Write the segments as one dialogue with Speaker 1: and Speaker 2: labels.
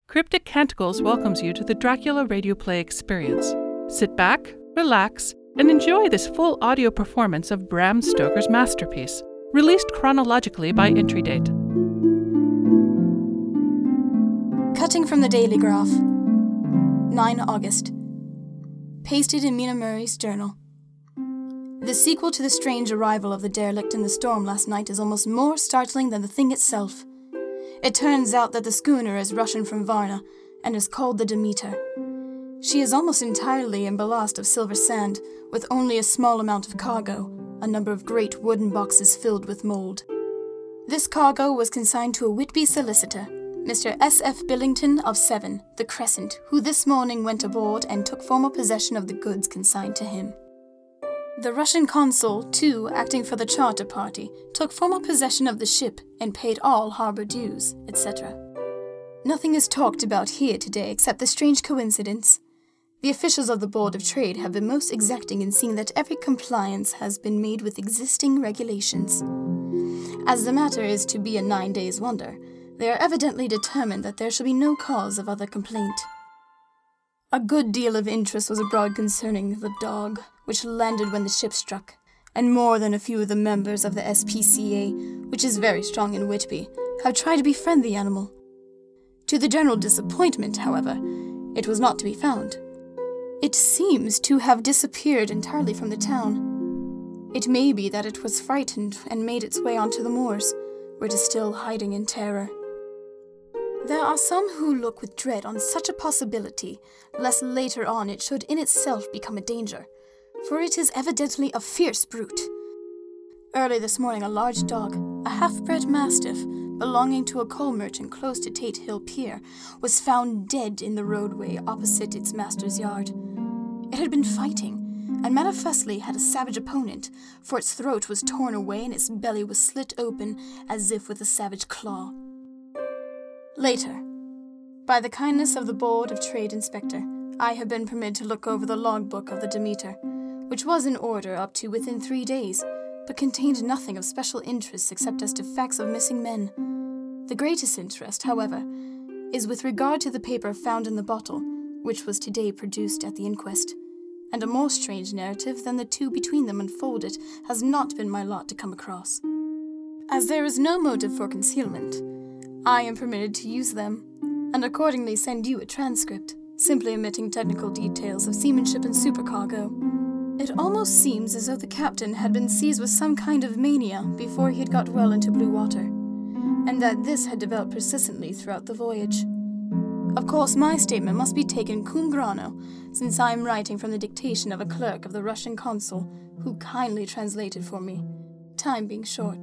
Speaker 1: Cryptic Canticles welcomes you to the Dracula radio play experience. Sit back, relax, and enjoy this full audio performance of Bram Stoker's masterpiece, released chronologically by entry date.
Speaker 2: Cutting from the Daily Graph, 9 August. Pasted in Mina Murray's journal. The sequel to the strange arrival of the derelict in the storm last night is almost more startling than the thing itself. It turns out that the schooner is Russian from Varna and is called the Demeter. She is almost entirely in ballast of silver sand, with only a small amount of cargo, a number of great wooden boxes filled with mould. This cargo was consigned to a Whitby solicitor, Mr. S.F. Billington of 7, the Crescent, who this morning went aboard and took formal possession of the goods consigned to him. The Russian consul, too, acting for the charter party, took formal possession of the ship and paid all harbour dues, etc. Nothing is talked about here today except the strange coincidence. The officials of the Board of Trade have been most exacting in seeing that every compliance has been made with existing regulations. As the matter is to be a 9 days' wonder, they are evidently determined that there shall be no cause of other complaint. A good deal of interest was abroad concerning the dog, which landed when the ship struck, and more than a few of the members of the SPCA, which is very strong in Whitby, have tried to befriend the animal. To the general disappointment, however, it was not to be found. It seems to have disappeared entirely from the town. It may be that it was frightened and made its way onto the moors, where it is still hiding in terror. There are some who look with dread on such a possibility, lest later on it should in itself become a danger, for it is evidently a fierce brute. Early this morning a large dog, a half-bred mastiff, belonging to a coal merchant close to Tate Hill Pier, was found dead in the roadway opposite its master's yard. It had been fighting, and manifestly had a savage opponent, for its throat was torn away and its belly was slit open as if with a savage claw. Later, by the kindness of the Board of Trade Inspector, I have been permitted to look over the logbook of the Demeter, which was in order up to within 3 days, but contained nothing of special interest except as to facts of missing men. The greatest interest, however, is with regard to the paper found in the bottle, which was today produced at the inquest, and a more strange narrative than the two between them unfolded has not been my lot to come across. As there is no motive for concealment, I am permitted to use them, and accordingly send you a transcript, simply omitting technical details of seamanship and supercargo. It almost seems as though the captain had been seized with some kind of mania before he had got well into blue water, and that this had developed persistently throughout the voyage. Of course, my statement must be taken cum grano, since I am writing from the dictation of a clerk of the Russian consul, who kindly translated for me, time being short.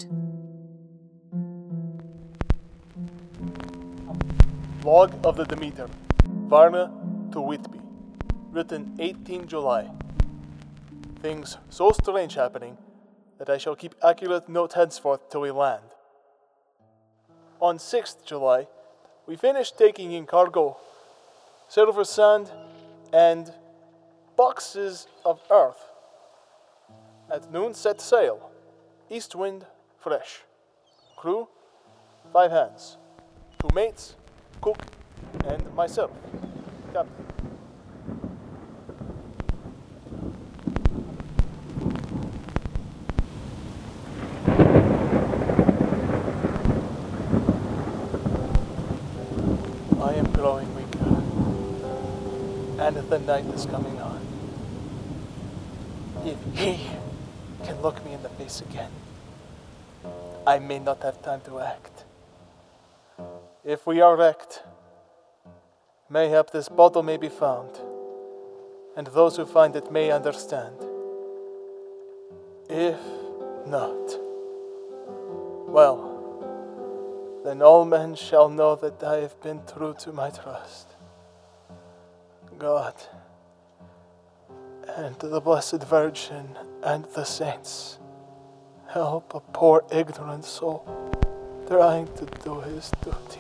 Speaker 3: Log of the Demeter, Varna to Whitby, written 18 July. Things so strange happening that I shall keep accurate note henceforth till we land. On 6th July, we finished taking in cargo, silver sand, and boxes of earth. At noon set sail, east wind fresh. Crew, 5 hands, 2 mates, cook, and myself, captain. I am growing weaker, and the night is coming on. If he can look me in the face again, I may not have time to act. If we are wrecked, mayhap this bottle may be found, and those who find it may understand. If not, well, then all men shall know that I have been true to my trust. God, and the Blessed Virgin, and the saints, help a poor ignorant soul trying to do his duty.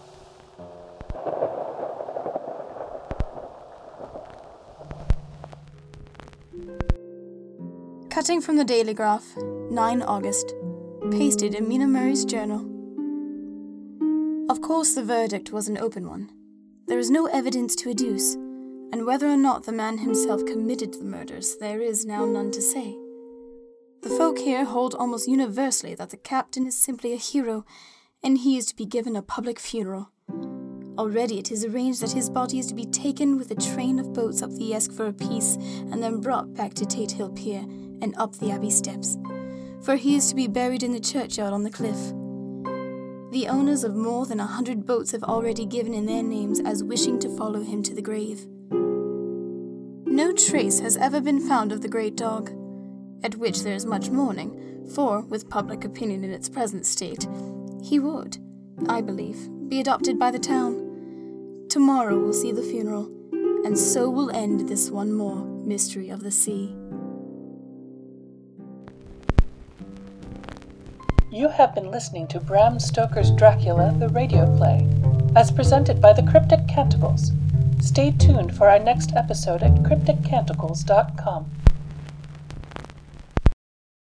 Speaker 2: Cutting from the Daily Graph, 9 August. Pasted in Mina Murray's journal. Of course the verdict was an open one. There is no evidence to adduce, and whether or not the man himself committed the murders, there is now none to say. The folk here hold almost universally that the captain is simply a hero, and he is to be given a public funeral. Already it is arranged that his body is to be taken with a train of boats up the Esk for a piece, and then brought back to Tate Hill Pier and up the Abbey steps, for he is to be buried in the churchyard on the cliff. The owners of more than 100 boats have already given in their names as wishing to follow him to the grave. No trace has ever been found of the great dog, at which there is much mourning, for, with public opinion in its present state, he would, I believe, be adopted by the town. Tomorrow will see the funeral, and so will end this one more mystery of the sea.
Speaker 1: You have been listening to Bram Stoker's Dracula, the radio play, as presented by the Cryptic Canticles. Stay tuned for our next episode at crypticcanticles.com.